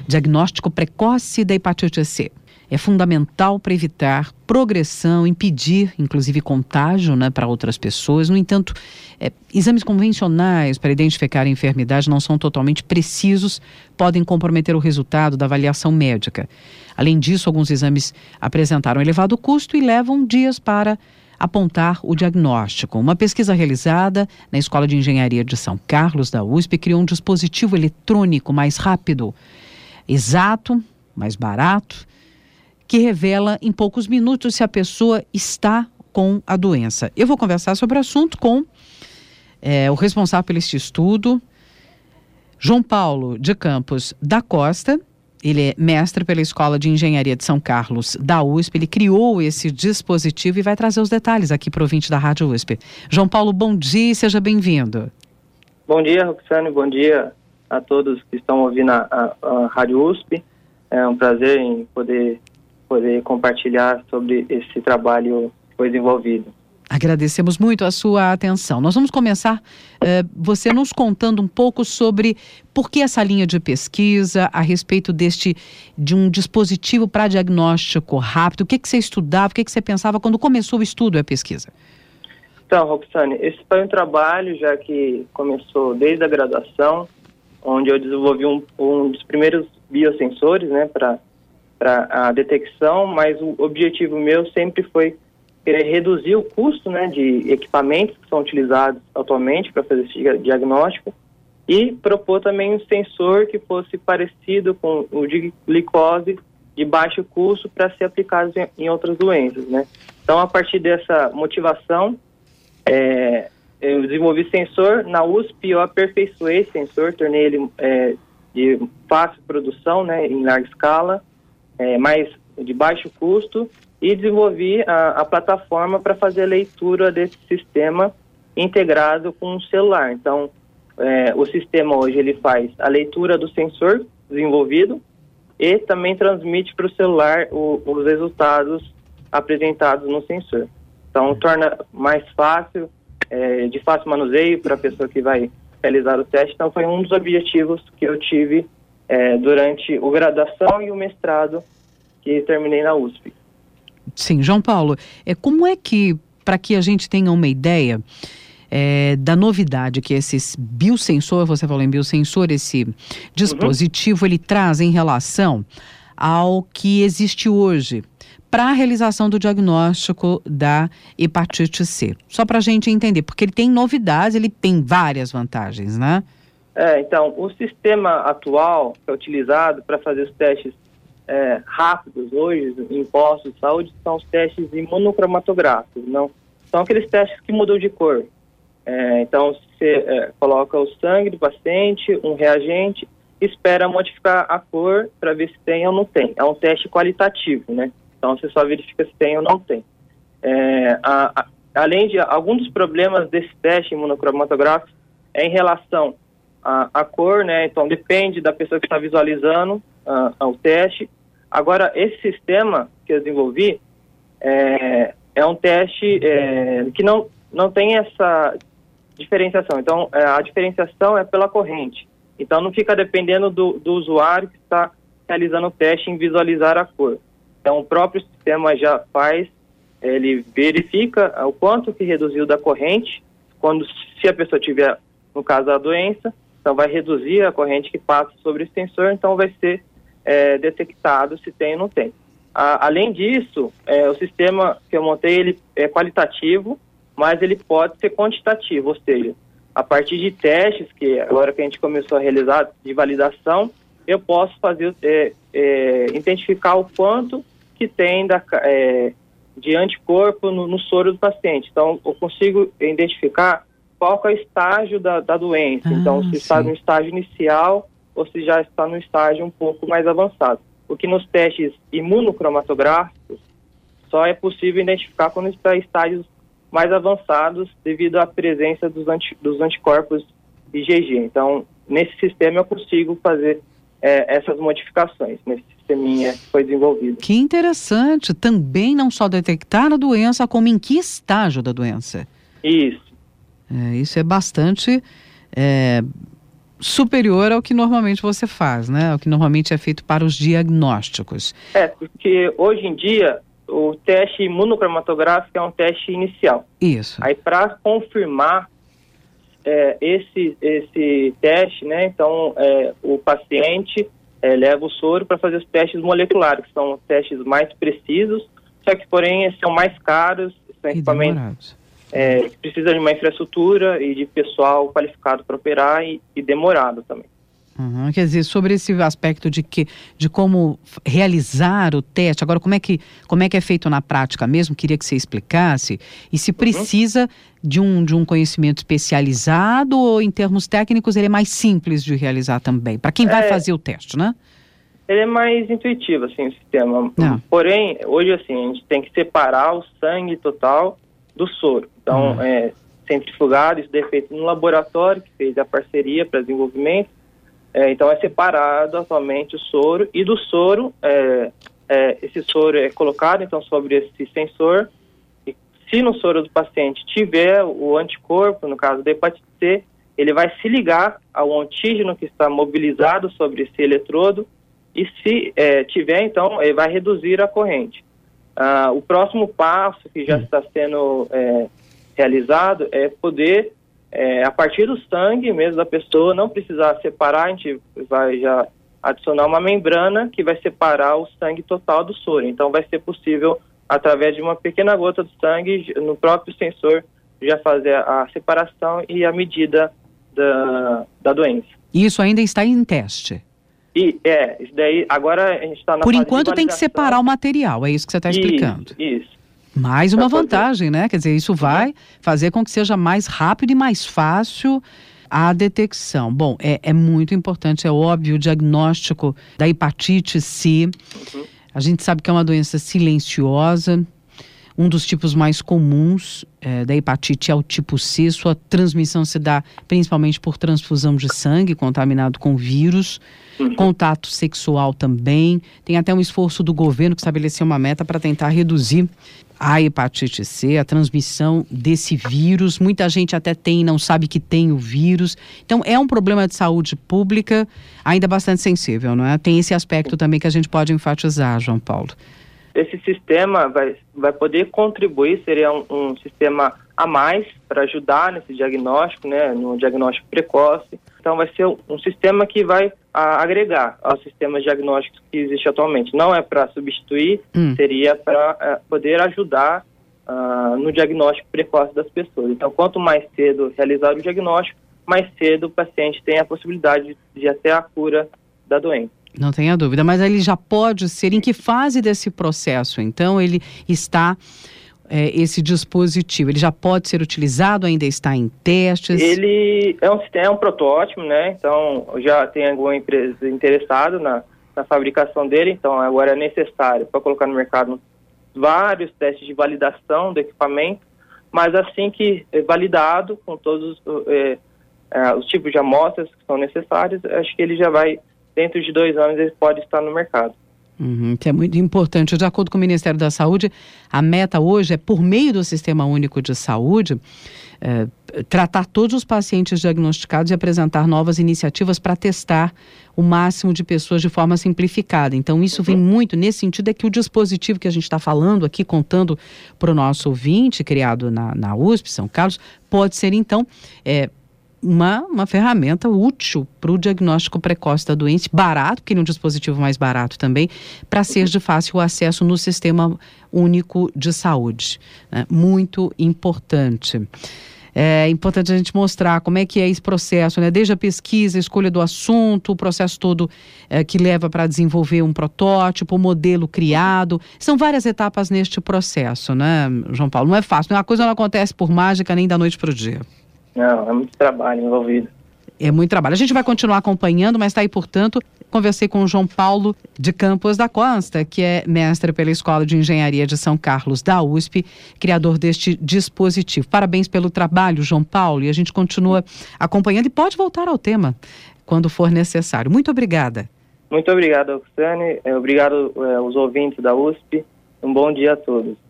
diagnóstico precoce da hepatite C. É fundamental para evitar progressão, impedir, inclusive, contágio, né, para outras pessoas. No entanto, exames convencionais para identificar a enfermidade não são totalmente precisos, podem comprometer o resultado da avaliação médica. Além disso, alguns exames apresentaram elevado custo e levam dias para apontar o diagnóstico. Uma pesquisa realizada na Escola de Engenharia de São Carlos, da USP, criou um dispositivo eletrônico mais rápido, exato, mais barato, que revela em poucos minutos se a pessoa está com a doença. Eu vou conversar sobre o assunto com o responsável por este estudo, João Paulo de Campos da Costa. Ele é mestre pela Escola de Engenharia de São Carlos da USP. Ele criou esse dispositivo e vai trazer os detalhes aqui para o ouvinte da Rádio USP. João Paulo, bom dia e seja bem-vindo. Bom dia, Roxane. Bom dia a todos que estão ouvindo a Rádio USP. É um prazer em poder compartilhar sobre esse trabalho que foi desenvolvido. Agradecemos muito a sua atenção. Nós vamos começar você nos contando um pouco sobre por que essa linha de pesquisa a respeito de um dispositivo para diagnóstico rápido. O que você estudava, o que você pensava quando começou o estudo e a pesquisa? Então, Roxane, esse foi um trabalho já que começou desde a graduação, onde eu desenvolvi um dos primeiros biosensores, né, para a detecção, mas o objetivo meu sempre foi querer reduzir o custo, né, de equipamentos que são utilizados atualmente para fazer esse diagnóstico e propor também um sensor que fosse parecido com o de glicose de baixo custo para ser aplicado em outras doenças, né? Então, a partir dessa motivação, eu desenvolvi sensor. Na USP eu aperfeiçoei esse sensor, tornei ele de fácil produção, né, em larga escala, mais de baixo custo, e desenvolvi a plataforma para fazer a leitura desse sistema integrado com um celular. Então, o sistema hoje ele faz a leitura do sensor desenvolvido e também transmite para o celular os resultados apresentados no sensor. Então, torna mais fácil, de fácil manuseio para a pessoa que vai realizar o teste. Então, foi um dos objetivos que eu tive durante a graduação e o mestrado que terminei na USP. Sim, João Paulo, como é que, para que a gente tenha uma ideia da novidade que esse biosensor, você falou em biosensor, esse dispositivo, ele traz em relação ao que existe hoje para a realização do diagnóstico da hepatite C? Só para a gente entender, porque ele tem novidades, ele tem várias vantagens, né? Então, o sistema atual que é utilizado para fazer os testes rápidos hoje em postos de saúde são os testes imunocromatográficos, não são aqueles testes que mudam de cor. Então, você coloca o sangue do paciente, um reagente, espera modificar a cor para ver se tem ou não tem. É um teste qualitativo, né? Então, você só verifica se tem ou não tem. Além de alguns dos problemas desse teste imunocromatográfico em relação à cor, né? Então, depende da pessoa que está visualizando o teste. Agora, esse sistema que eu desenvolvi é um teste que não tem essa diferenciação. Então, a diferenciação é pela corrente. Então, não fica dependendo do usuário que está realizando o teste em visualizar a cor. Então, o próprio sistema já faz, ele verifica o quanto que reduziu da corrente, se a pessoa tiver, no caso, a doença, então vai reduzir a corrente que passa sobre o sensor, então vai ser detectado se tem ou não tem. Além disso, o sistema que eu montei, ele é qualitativo, mas ele pode ser quantitativo, ou seja, a partir de testes, que agora que a gente começou a realizar de validação, eu posso fazer, identificar o quanto que tem de anticorpo no soro do paciente. Então, eu consigo identificar qual que é o estágio da doença. Então, se está no estágio inicial ou se já está no estágio um pouco mais avançado. O que nos testes imunocromatográficos só é possível identificar quando está em estágios mais avançados devido à presença dos anticorpos IgG. Então, nesse sistema eu consigo fazer essas modificações, nesse sisteminha que foi desenvolvido. Que interessante! Também não só detectar a doença, como em que estágio da doença. Isso. Isso é bastante superior ao que normalmente você faz, né? O que normalmente é feito para os diagnósticos. Porque hoje em dia o teste imunocromatográfico é um teste inicial. Isso. Aí para confirmar esse teste, né? Então o paciente leva o soro para fazer os testes moleculares, que são os testes mais precisos, só que porém são mais caros, são equipamentos que precisam de uma infraestrutura e de pessoal qualificado para operar e demorado também. Quer dizer, sobre esse aspecto de como realizar o teste, agora como é que é feito na prática mesmo, queria que você explicasse, e se precisa de um conhecimento especializado ou em termos técnicos ele é mais simples de realizar também, para quem vai fazer o teste, né? Ele é mais intuitivo, assim, o sistema. Porém, hoje, assim, a gente tem que separar o sangue total do soro. Então, centrifugado, isso é feito no laboratório, que fez a parceria para desenvolvimento. Então, é separado atualmente o soro. E do soro, esse soro é colocado, então, sobre esse sensor. E se no soro do paciente tiver o anticorpo, no caso da hepatite C, ele vai se ligar ao antígeno que está mobilizado sobre esse eletrodo. E se tiver, então, ele vai reduzir a corrente. O próximo passo que já está sendo realizado é poder, a partir do sangue mesmo da pessoa, não precisar separar, a gente vai já adicionar uma membrana que vai separar o sangue total do soro. Então, vai ser possível, através de uma pequena gota de sangue, no próprio sensor, já fazer a separação e a medida da doença. Isso ainda está em teste? Isso daí, agora a gente está na Por fase enquanto tem que separar o material, é isso que você está explicando. Isso. Mais uma vantagem, né? Quer dizer, isso vai fazer com que seja mais rápido e mais fácil a detecção. Bom, é muito importante, é óbvio, o diagnóstico da hepatite C. A gente sabe que é uma doença silenciosa. Um dos tipos mais comuns da hepatite é o tipo C. Sua transmissão se dá principalmente por transfusão de sangue contaminado com vírus. Contato sexual também. Tem até um esforço do governo que estabeleceu uma meta para tentar reduzir a hepatite C, a transmissão desse vírus. Muita gente até tem e não sabe que tem o vírus. Então é um problema de saúde pública ainda bastante sensível, não é? Tem esse aspecto também que a gente pode enfatizar, João Paulo. Esse sistema vai poder contribuir, seria um sistema a mais para ajudar nesse diagnóstico, né, no diagnóstico precoce. Então vai ser um sistema que vai agregar aos sistemas diagnósticos que existem atualmente. Não é para substituir, seria para poder ajudar no diagnóstico precoce das pessoas. Então, quanto mais cedo realizar o diagnóstico, mais cedo o paciente tem a possibilidade de até a cura da doença. Não tenha dúvida, mas ele já pode ser, em que fase desse processo, então, ele está, esse dispositivo, ele já pode ser utilizado, ainda está em testes? Ele é um protótipo, né, então já tem alguma empresa interessada na fabricação dele, então agora é necessário para colocar no mercado vários testes de validação do equipamento, mas assim que é validado com todos os tipos de amostras que são necessários, acho que ele já vai, dentro de 2 anos, ele pode estar no mercado. Que é muito importante. De acordo com o Ministério da Saúde, a meta hoje é, por meio do Sistema Único de Saúde, tratar todos os pacientes diagnosticados e apresentar novas iniciativas para testar o máximo de pessoas de forma simplificada. Então, isso vem muito nesse sentido, é que o dispositivo que a gente está falando aqui, contando para o nosso ouvinte, criado na USP, São Carlos, pode ser, então, uma ferramenta útil para o diagnóstico precoce da doença, barato, porque ele é um dispositivo mais barato também, para ser de fácil acesso no Sistema Único de Saúde. Muito importante. É importante a gente mostrar como é que é esse processo, né? Desde a pesquisa, a escolha do assunto, o processo todo que leva para desenvolver um protótipo, o modelo criado. São várias etapas neste processo, né, João Paulo? Não é fácil, a coisa não acontece por mágica nem da noite para o dia. Não, é muito trabalho envolvido. É muito trabalho. A gente vai continuar acompanhando, mas está aí, portanto, conversei com o João Paulo de Campos da Costa, que é mestre pela Escola de Engenharia de São Carlos da USP, criador deste dispositivo. Parabéns pelo trabalho, João Paulo, e a gente continua acompanhando e pode voltar ao tema quando for necessário. Muito obrigada. Muito obrigado, Roxane. Obrigado aos ouvintes da USP. Um bom dia a todos.